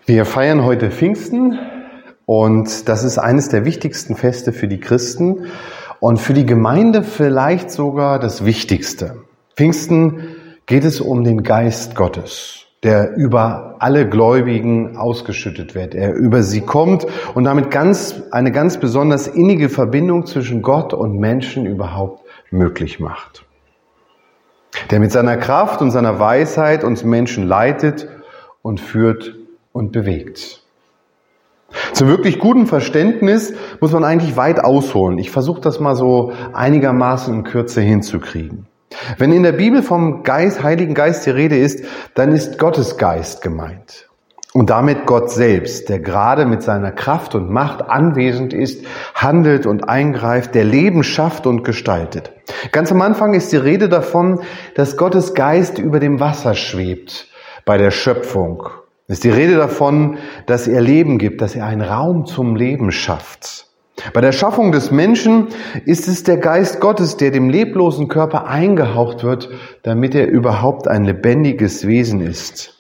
Wir feiern heute Pfingsten und das ist eines der wichtigsten Feste für die Christen und für die Gemeinde vielleicht sogar das Wichtigste. Pfingsten geht es um den Geist Gottes, der über alle Gläubigen ausgeschüttet wird, er über sie kommt und damit eine ganz besonders innige Verbindung zwischen Gott und Menschen überhaupt möglich macht. Der mit seiner Kraft und seiner Weisheit uns Menschen leitet und führt und bewegt. Zum wirklich guten Verständnis muss man eigentlich weit ausholen. Ich versuche das mal so einigermaßen in Kürze hinzukriegen. Wenn in der Bibel vom Heiligen Geist die Rede ist, dann ist Gottes Geist gemeint. Und damit Gott selbst, der gerade mit seiner Kraft und Macht anwesend ist, handelt und eingreift, der Leben schafft und gestaltet. Ganz am Anfang ist die Rede davon, dass Gottes Geist über dem Wasser schwebt bei der Schöpfung. Es ist die Rede davon, dass er Leben gibt, dass er einen Raum zum Leben schafft. Bei der Schaffung des Menschen ist es der Geist Gottes, der dem leblosen Körper eingehaucht wird, damit er überhaupt ein lebendiges Wesen ist,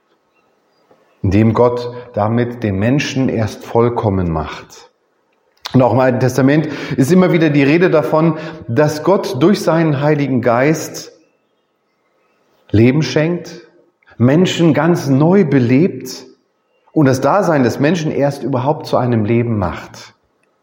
indem Gott damit den Menschen erst vollkommen macht. Und auch im Alten Testament ist immer wieder die Rede davon, dass Gott durch seinen Heiligen Geist Leben schenkt, Menschen ganz neu belebt und das Dasein des Menschen erst überhaupt zu einem Leben macht.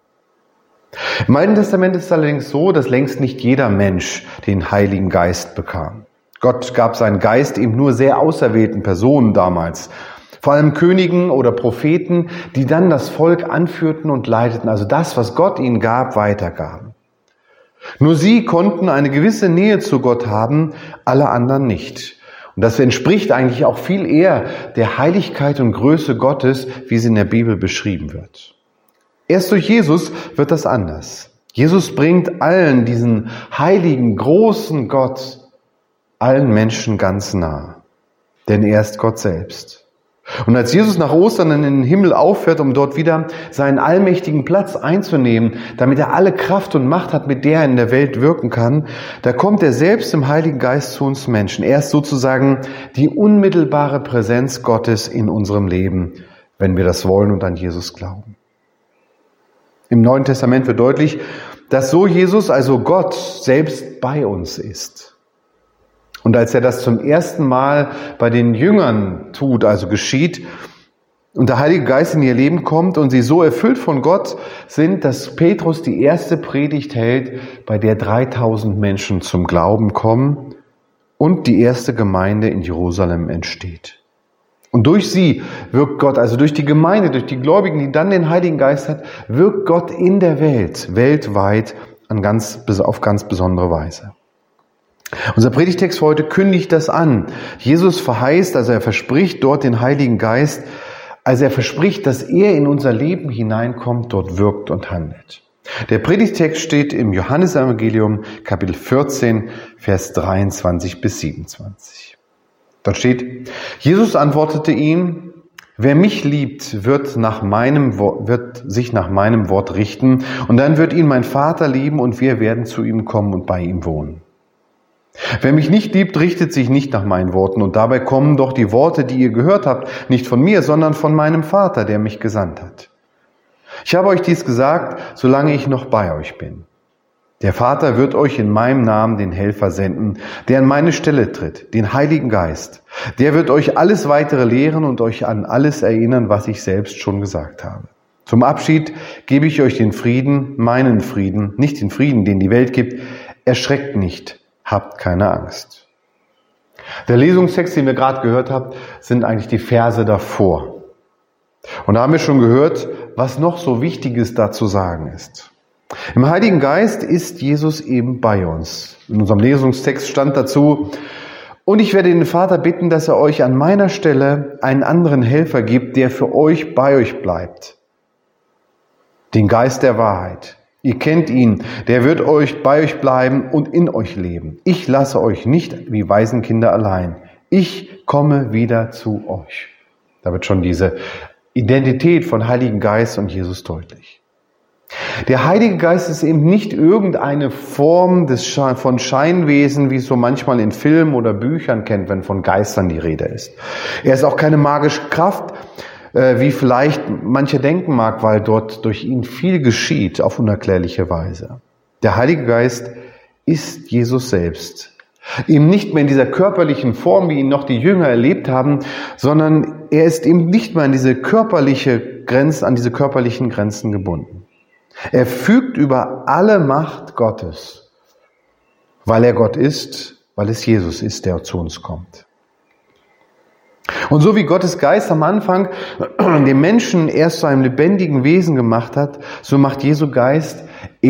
Im Alten Testament ist es allerdings so, dass längst nicht jeder Mensch den Heiligen Geist bekam. Gott gab seinen Geist eben nur sehr auserwählten Personen damals, vor allem Königen oder Propheten, die dann das Volk anführten und leiteten, also das, was Gott ihnen gab, weitergaben. Nur sie konnten eine gewisse Nähe zu Gott haben, alle anderen nicht. Und das entspricht eigentlich auch viel eher der Heiligkeit und Größe Gottes, wie sie in der Bibel beschrieben wird. Erst durch Jesus wird das anders. Jesus bringt allen diesen heiligen, großen Gott, allen Menschen ganz nah. Denn er ist Gott selbst. Und als Jesus nach Ostern in den Himmel auffährt, um dort wieder seinen allmächtigen Platz einzunehmen, damit er alle Kraft und Macht hat, mit der er in der Welt wirken kann, da kommt er selbst im Heiligen Geist zu uns Menschen. Er ist sozusagen die unmittelbare Präsenz Gottes in unserem Leben, wenn wir das wollen und an Jesus glauben. Im Neuen Testament wird deutlich, dass so Jesus, also Gott, selbst bei uns ist. Und als er das zum ersten Mal bei den Jüngern tut, also geschieht, und der Heilige Geist in ihr Leben kommt und sie so erfüllt von Gott sind, dass Petrus die erste Predigt hält, bei der 3000 Menschen zum Glauben kommen und die erste Gemeinde in Jerusalem entsteht. Und durch sie wirkt Gott, also durch die Gemeinde, durch die Gläubigen, die dann den Heiligen Geist hat, wirkt Gott in der Welt, weltweit, auf ganz besondere Weise. Unser Predigtext heute kündigt das an. Jesus verheißt, also er verspricht dort den Heiligen Geist, also er verspricht, dass er in unser Leben hineinkommt, dort wirkt und handelt. Der Predigtext steht im Johannesevangelium, Kapitel 14, Vers 23 bis 27. Dort steht, Jesus antwortete ihm, wer mich liebt, wird sich nach meinem Wort richten und dann wird ihn mein Vater lieben und wir werden zu ihm kommen und bei ihm wohnen. Wer mich nicht liebt, richtet sich nicht nach meinen Worten und dabei kommen doch die Worte, die ihr gehört habt, nicht von mir, sondern von meinem Vater, der mich gesandt hat. Ich habe euch dies gesagt, solange ich noch bei euch bin. Der Vater wird euch in meinem Namen den Helfer senden, der an meine Stelle tritt, den Heiligen Geist. Der wird euch alles weitere lehren und euch an alles erinnern, was ich selbst schon gesagt habe. Zum Abschied gebe ich euch den Frieden, meinen Frieden, nicht den Frieden, den die Welt gibt. Erschreckt nicht, habt keine Angst. Der Lesungstext, den wir gerade gehört haben, sind eigentlich die Verse davor. Und da haben wir schon gehört, was noch so Wichtiges da zu sagen ist. Im Heiligen Geist ist Jesus eben bei uns. In unserem Lesungstext stand dazu, und ich werde den Vater bitten, dass er euch an meiner Stelle einen anderen Helfer gibt, der für euch bei euch bleibt. Den Geist der Wahrheit. Ihr kennt ihn, der wird bei euch bleiben und in euch leben. Ich lasse euch nicht wie Waisenkinder allein. Ich komme wieder zu euch. Da wird schon diese Identität von Heiligen Geist und Jesus deutlich. Der Heilige Geist ist eben nicht irgendeine Form von Scheinwesen, wie es so manchmal in Filmen oder Büchern kennt, wenn von Geistern die Rede ist. Er ist auch keine magische Kraft, wie vielleicht mancher denken mag, weil dort durch ihn viel geschieht auf unerklärliche Weise. Der Heilige Geist ist Jesus selbst. Eben nicht mehr in dieser körperlichen Form, wie ihn noch die Jünger erlebt haben, sondern er ist eben nicht mehr an diese körperlichen Grenzen gebunden. Er fügt über alle Macht Gottes, weil er Gott ist, weil es Jesus ist, der zu uns kommt. Und so wie Gottes Geist am Anfang den Menschen erst zu einem lebendigen Wesen gemacht hat, so macht Jesu Geist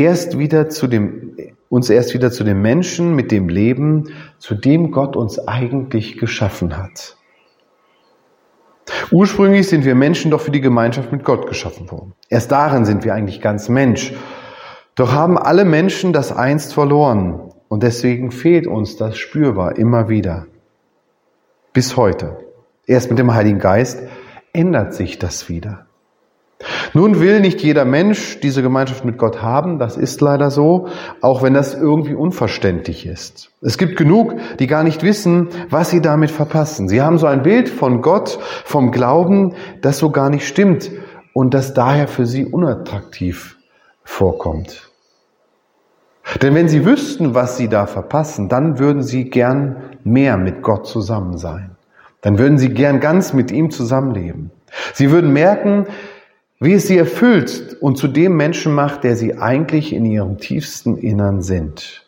uns erst wieder zu dem Menschen mit dem Leben, zu dem Gott uns eigentlich geschaffen hat. Ursprünglich sind wir Menschen doch für die Gemeinschaft mit Gott geschaffen worden. Erst darin sind wir eigentlich ganz Mensch. Doch haben alle Menschen das einst verloren und deswegen fehlt uns das spürbar immer wieder. Bis heute. Erst mit dem Heiligen Geist ändert sich das wieder. Nun will nicht jeder Mensch diese Gemeinschaft mit Gott haben, das ist leider so, auch wenn das irgendwie unverständlich ist. Es gibt genug, die gar nicht wissen, was sie damit verpassen. Sie haben so ein Bild von Gott, vom Glauben, das so gar nicht stimmt und das daher für sie unattraktiv vorkommt. Denn wenn sie wüssten, was sie da verpassen, dann würden sie gern mehr mit Gott zusammen sein. Dann würden sie gern ganz mit ihm zusammenleben. Sie würden merken, wie es sie erfüllt und zu dem Menschen macht, der sie eigentlich in ihrem tiefsten Innern sind.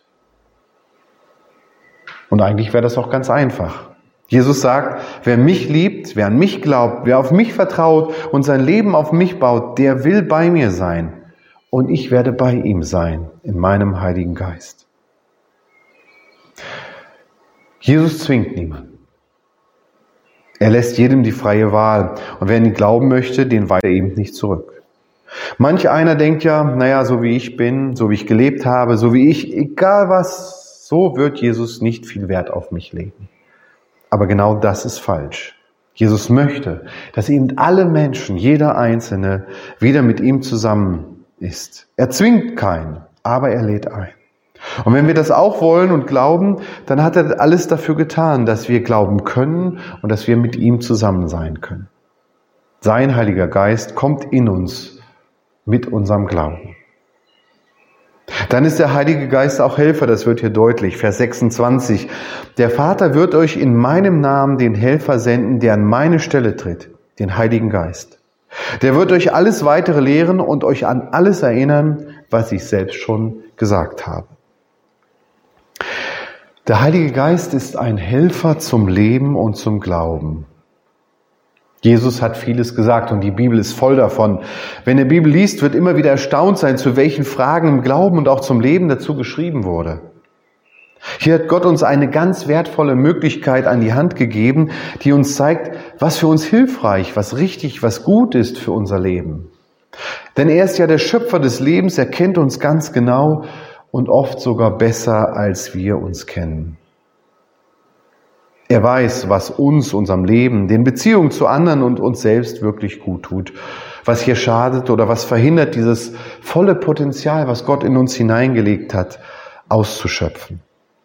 Und eigentlich wäre das auch ganz einfach. Jesus sagt, wer mich liebt, wer an mich glaubt, wer auf mich vertraut und sein Leben auf mich baut, der will bei mir sein. Und ich werde bei ihm sein, in meinem Heiligen Geist. Jesus zwingt niemanden. Er lässt jedem die freie Wahl. Und wer an ihn glauben möchte, den weist er eben nicht zurück. Manch einer denkt ja, so wie ich bin, so wie ich gelebt habe, so wie ich, egal was, so wird Jesus nicht viel Wert auf mich legen. Aber genau das ist falsch. Jesus möchte, dass eben alle Menschen, jeder Einzelne, wieder mit ihm zusammen ist. Er zwingt keinen, aber er lädt ein. Und wenn wir das auch wollen und glauben, dann hat er alles dafür getan, dass wir glauben können und dass wir mit ihm zusammen sein können. Sein Heiliger Geist kommt in uns mit unserem Glauben. Dann ist der Heilige Geist auch Helfer, das wird hier deutlich, Vers 26. Der Vater wird euch in meinem Namen den Helfer senden, der an meine Stelle tritt, den Heiligen Geist. Der wird euch alles Weitere lehren und euch an alles erinnern, was ich selbst schon gesagt habe. Der Heilige Geist ist ein Helfer zum Leben und zum Glauben. Jesus hat vieles gesagt und die Bibel ist voll davon. Wenn ihr Bibel liest, wird immer wieder erstaunt sein, zu welchen Fragen im Glauben und auch zum Leben dazu geschrieben wurde. Hier hat Gott uns eine ganz wertvolle Möglichkeit an die Hand gegeben, die uns zeigt, was für uns hilfreich, was richtig, was gut ist für unser Leben. Denn er ist ja der Schöpfer des Lebens, er kennt uns ganz genau und oft sogar besser, als wir uns kennen. Er weiß, was uns, unserem Leben, den Beziehungen zu anderen und uns selbst wirklich gut tut, was hier schadet oder was verhindert, dieses volle Potenzial, was Gott in uns hineingelegt hat, auszuschöpfen.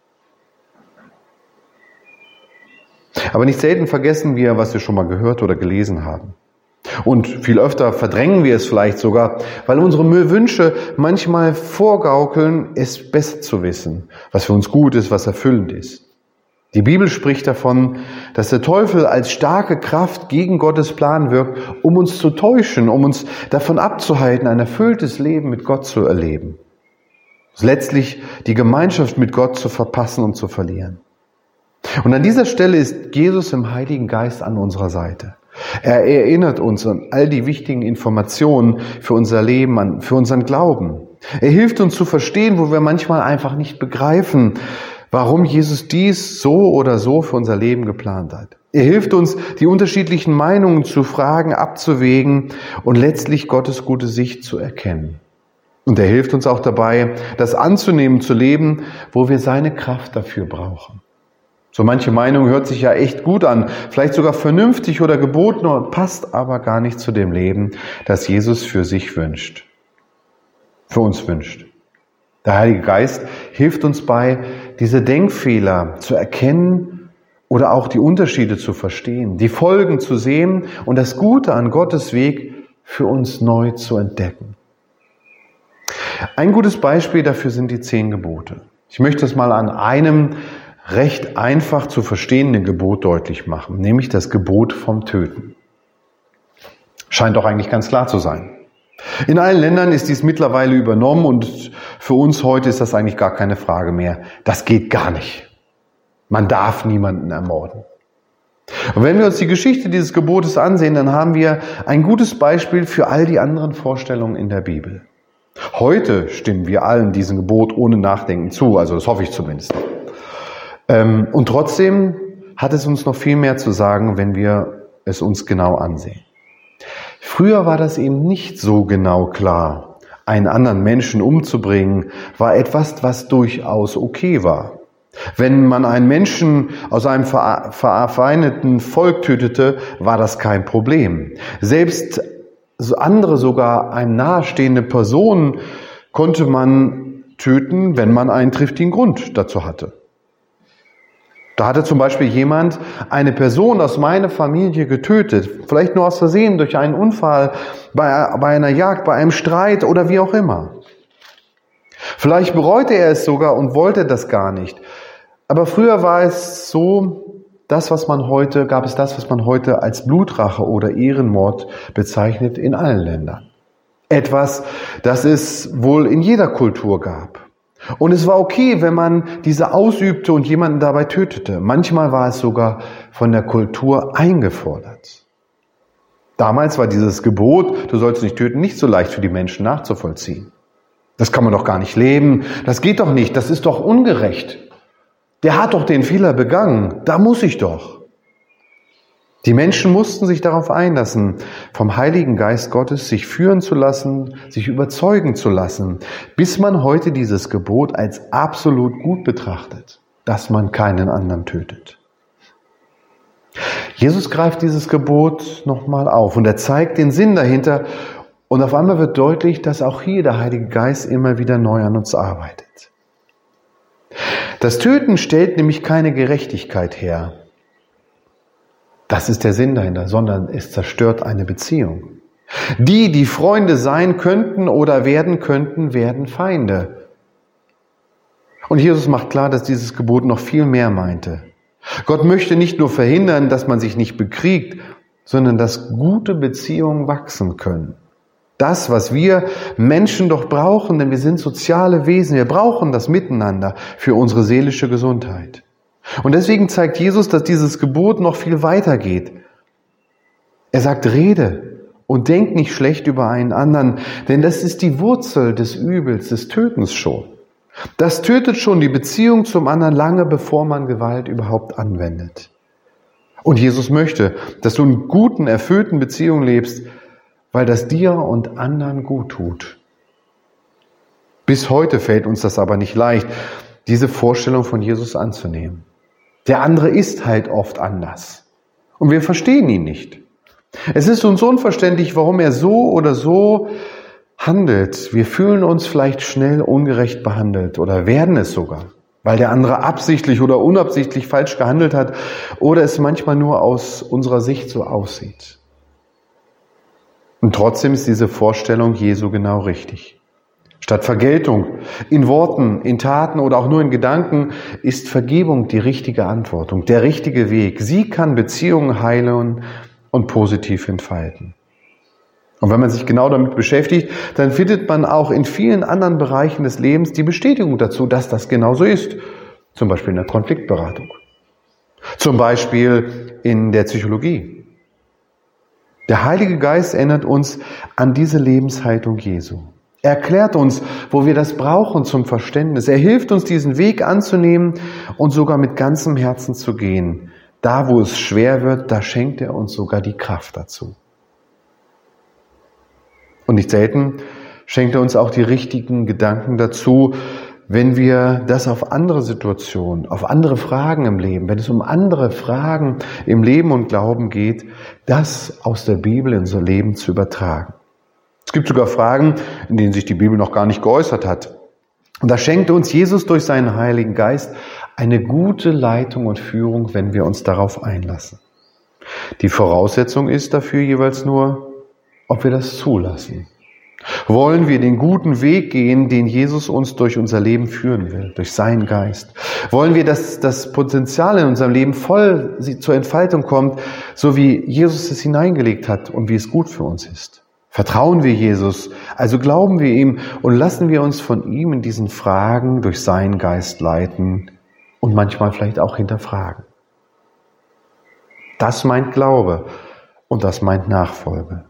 Aber nicht selten vergessen wir, was wir schon mal gehört oder gelesen haben. Und viel öfter verdrängen wir es vielleicht sogar, weil unsere Wünsche manchmal vorgaukeln, es besser zu wissen, was für uns gut ist, was erfüllend ist. Die Bibel spricht davon, dass der Teufel als starke Kraft gegen Gottes Plan wirkt, um uns zu täuschen, um uns davon abzuhalten, ein erfülltes Leben mit Gott zu erleben. Letztlich die Gemeinschaft mit Gott zu verpassen und zu verlieren. Und an dieser Stelle ist Jesus im Heiligen Geist an unserer Seite. Er erinnert uns an all die wichtigen Informationen für unser Leben, für unseren Glauben. Er hilft uns zu verstehen, wo wir manchmal einfach nicht begreifen, warum Jesus dies so oder so für unser Leben geplant hat. Er hilft uns, die unterschiedlichen Meinungen zu fragen, abzuwägen und letztlich Gottes gute Sicht zu erkennen. Und er hilft uns auch dabei, das anzunehmen, zu leben, wo wir seine Kraft dafür brauchen. So manche Meinung hört sich ja echt gut an, vielleicht sogar vernünftig oder geboten, passt aber gar nicht zu dem Leben, das Jesus für sich wünscht, für uns wünscht. Der Heilige Geist hilft uns bei, diese Denkfehler zu erkennen oder auch die Unterschiede zu verstehen, die Folgen zu sehen und das Gute an Gottes Weg für uns neu zu entdecken. Ein gutes Beispiel dafür sind die 10 Gebote. Ich möchte es mal an einem recht einfach zu verstehenden Gebot deutlich machen, nämlich das Gebot vom Töten. Scheint doch eigentlich ganz klar zu sein. In allen Ländern ist dies mittlerweile übernommen und für uns heute ist das eigentlich gar keine Frage mehr. Das geht gar nicht. Man darf niemanden ermorden. Und wenn wir uns die Geschichte dieses Gebotes ansehen, dann haben wir ein gutes Beispiel für all die anderen Vorstellungen in der Bibel. Heute stimmen wir allen diesem Gebot ohne Nachdenken zu, also das hoffe ich zumindest. Und trotzdem hat es uns noch viel mehr zu sagen, wenn wir es uns genau ansehen. Früher war das eben nicht so genau klar. Einen anderen Menschen umzubringen war etwas, was durchaus okay war. Wenn man einen Menschen aus einem verfeindeten Volk tötete, war das kein Problem. Selbst andere, sogar einem nahestehende Personen, konnte man töten, wenn man einen triftigen Grund dazu hatte. Da hatte zum Beispiel jemand eine Person aus meiner Familie getötet, vielleicht nur aus Versehen durch einen Unfall, bei einer Jagd, bei einem Streit oder wie auch immer. Vielleicht bereute er es sogar und wollte das gar nicht. Aber früher war es so, gab es das, was man heute als Blutrache oder Ehrenmord bezeichnet in allen Ländern. Etwas, das es wohl in jeder Kultur gab. Und es war okay, wenn man diese ausübte und jemanden dabei tötete. Manchmal war es sogar von der Kultur eingefordert. Damals war dieses Gebot, du sollst nicht töten, nicht so leicht für die Menschen nachzuvollziehen. Das kann man doch gar nicht leben, das geht doch nicht, das ist doch ungerecht. Der hat doch den Fehler begangen, da muss ich doch. Die Menschen mussten sich darauf einlassen, vom Heiligen Geist Gottes sich führen zu lassen, sich überzeugen zu lassen, bis man heute dieses Gebot als absolut gut betrachtet, dass man keinen anderen tötet. Jesus greift dieses Gebot nochmal auf und er zeigt den Sinn dahinter und auf einmal wird deutlich, dass auch hier der Heilige Geist immer wieder neu an uns arbeitet. Das Töten stellt nämlich keine Gerechtigkeit her. Das ist der Sinn dahinter, sondern es zerstört eine Beziehung. Die Freunde sein könnten oder werden könnten, werden Feinde. Und Jesus macht klar, dass dieses Gebot noch viel mehr meinte. Gott möchte nicht nur verhindern, dass man sich nicht bekriegt, sondern dass gute Beziehungen wachsen können. Das, was wir Menschen doch brauchen, denn wir sind soziale Wesen, wir brauchen das Miteinander für unsere seelische Gesundheit. Und deswegen zeigt Jesus, dass dieses Gebot noch viel weiter geht. Er sagt, rede und denk nicht schlecht über einen anderen, denn das ist die Wurzel des Übels, des Tötens schon. Das tötet schon die Beziehung zum anderen lange, bevor man Gewalt überhaupt anwendet. Und Jesus möchte, dass du in guten, erfüllten Beziehungen lebst, weil das dir und anderen gut tut. Bis heute fällt uns das aber nicht leicht, diese Vorstellung von Jesus anzunehmen. Der andere ist halt oft anders. Und wir verstehen ihn nicht. Es ist uns unverständlich, warum er so oder so handelt. Wir fühlen uns vielleicht schnell ungerecht behandelt oder werden es sogar, weil der andere absichtlich oder unabsichtlich falsch gehandelt hat oder es manchmal nur aus unserer Sicht so aussieht. Und trotzdem ist diese Vorstellung Jesu genau richtig. Statt Vergeltung in Worten, in Taten oder auch nur in Gedanken ist Vergebung die richtige Antwort und der richtige Weg. Sie kann Beziehungen heilen und positiv entfalten. Und wenn man sich genau damit beschäftigt, dann findet man auch in vielen anderen Bereichen des Lebens die Bestätigung dazu, dass das genauso ist. Zum Beispiel in der Konfliktberatung. Zum Beispiel in der Psychologie. Der Heilige Geist erinnert uns an diese Lebenshaltung Jesu. Er erklärt uns, wo wir das brauchen zum Verständnis. Er hilft uns, diesen Weg anzunehmen und sogar mit ganzem Herzen zu gehen. Da, wo es schwer wird, da schenkt er uns sogar die Kraft dazu. Und nicht selten schenkt er uns auch die richtigen Gedanken dazu, wenn wir das auf andere Situationen, auf andere Fragen im Leben, wenn es um andere Fragen im Leben und Glauben geht, das aus der Bibel in unser Leben zu übertragen. Es gibt sogar Fragen, in denen sich die Bibel noch gar nicht geäußert hat. Und da schenkt uns Jesus durch seinen Heiligen Geist eine gute Leitung und Führung, wenn wir uns darauf einlassen. Die Voraussetzung ist dafür jeweils nur, ob wir das zulassen. Wollen wir den guten Weg gehen, den Jesus uns durch unser Leben führen will, durch seinen Geist? Wollen wir, dass das Potenzial in unserem Leben voll zur Entfaltung kommt, so wie Jesus es hineingelegt hat und wie es gut für uns ist? Vertrauen wir Jesus, also glauben wir ihm und lassen wir uns von ihm in diesen Fragen durch seinen Geist leiten und manchmal vielleicht auch hinterfragen. Das meint Glaube und das meint Nachfolge.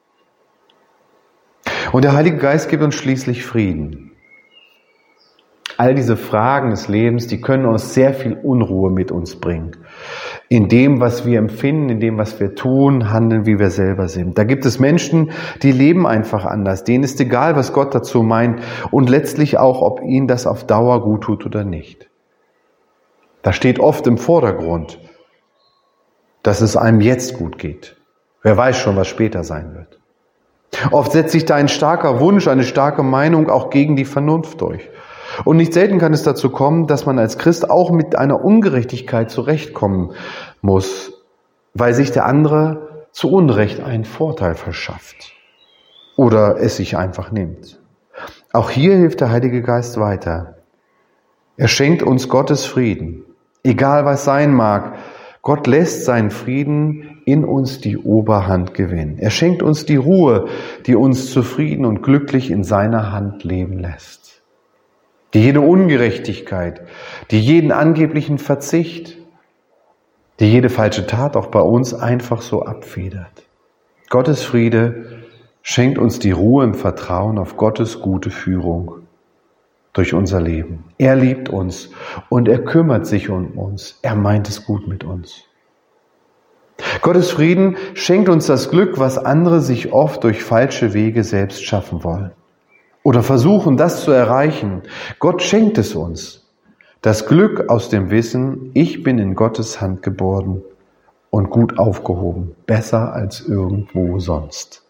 Und der Heilige Geist gibt uns schließlich Frieden. All diese Fragen des Lebens, die können uns sehr viel Unruhe mit uns bringen. In dem, was wir empfinden, in dem, was wir tun, handeln, wie wir selber sind. Da gibt es Menschen, die leben einfach anders. Denen ist egal, was Gott dazu meint und letztlich auch, ob ihnen das auf Dauer gut tut oder nicht. Da steht oft im Vordergrund, dass es einem jetzt gut geht. Wer weiß schon, was später sein wird. Oft setzt sich da ein starker Wunsch, eine starke Meinung auch gegen die Vernunft durch. Und nicht selten kann es dazu kommen, dass man als Christ auch mit einer Ungerechtigkeit zurechtkommen muss, weil sich der andere zu Unrecht einen Vorteil verschafft oder es sich einfach nimmt. Auch hier hilft der Heilige Geist weiter. Er schenkt uns Gottes Frieden, egal was sein mag. Gott lässt seinen Frieden in uns die Oberhand gewinnen. Er schenkt uns die Ruhe, die uns zufrieden und glücklich in seiner Hand leben lässt. Die jede Ungerechtigkeit, die jeden angeblichen Verzicht, die jede falsche Tat auch bei uns einfach so abfedert. Gottes Friede schenkt uns die Ruhe im Vertrauen auf Gottes gute Führung durch unser Leben. Er liebt uns und er kümmert sich um uns. Er meint es gut mit uns. Gottes Frieden schenkt uns das Glück, was andere sich oft durch falsche Wege selbst schaffen wollen oder versuchen, das zu erreichen. Gott schenkt es uns. Das Glück aus dem Wissen, ich bin in Gottes Hand geboren und gut aufgehoben, besser als irgendwo sonst.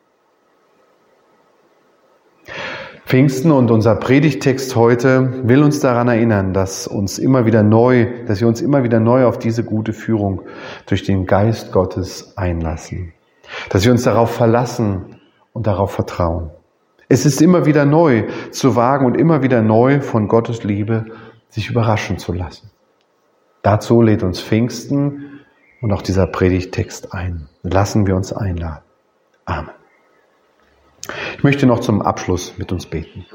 Pfingsten und unser Predigttext heute will uns daran erinnern, dass wir uns immer wieder neu auf diese gute Führung durch den Geist Gottes einlassen. Dass wir uns darauf verlassen und darauf vertrauen. Es ist immer wieder neu zu wagen und immer wieder neu von Gottes Liebe sich überraschen zu lassen. Dazu lädt uns Pfingsten und auch dieser Predigttext ein. Lassen wir uns einladen. Amen. Ich möchte noch zum Abschluss mit uns beten.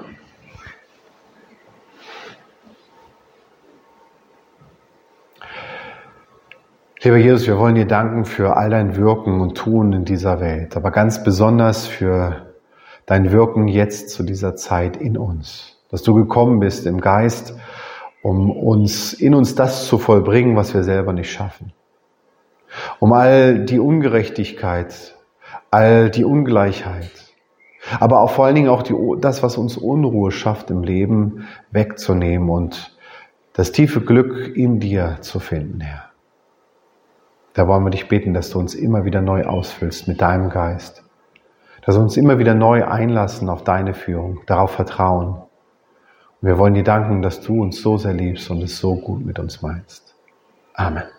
Lieber Jesus, wir wollen dir danken für all dein Wirken und Tun in dieser Welt, aber ganz besonders für dein Wirken jetzt zu dieser Zeit in uns. Dass du gekommen bist im Geist, um in uns das zu vollbringen, was wir selber nicht schaffen. Um all die Ungerechtigkeit, all die Ungleichheit, aber auch vor allen Dingen auch das, was uns Unruhe schafft im Leben, wegzunehmen und das tiefe Glück in dir zu finden, Herr. Da wollen wir dich beten, dass du uns immer wieder neu ausfüllst mit deinem Geist. Dass wir uns immer wieder neu einlassen auf deine Führung, darauf vertrauen. Und wir wollen dir danken, dass du uns so sehr liebst und es so gut mit uns meinst. Amen.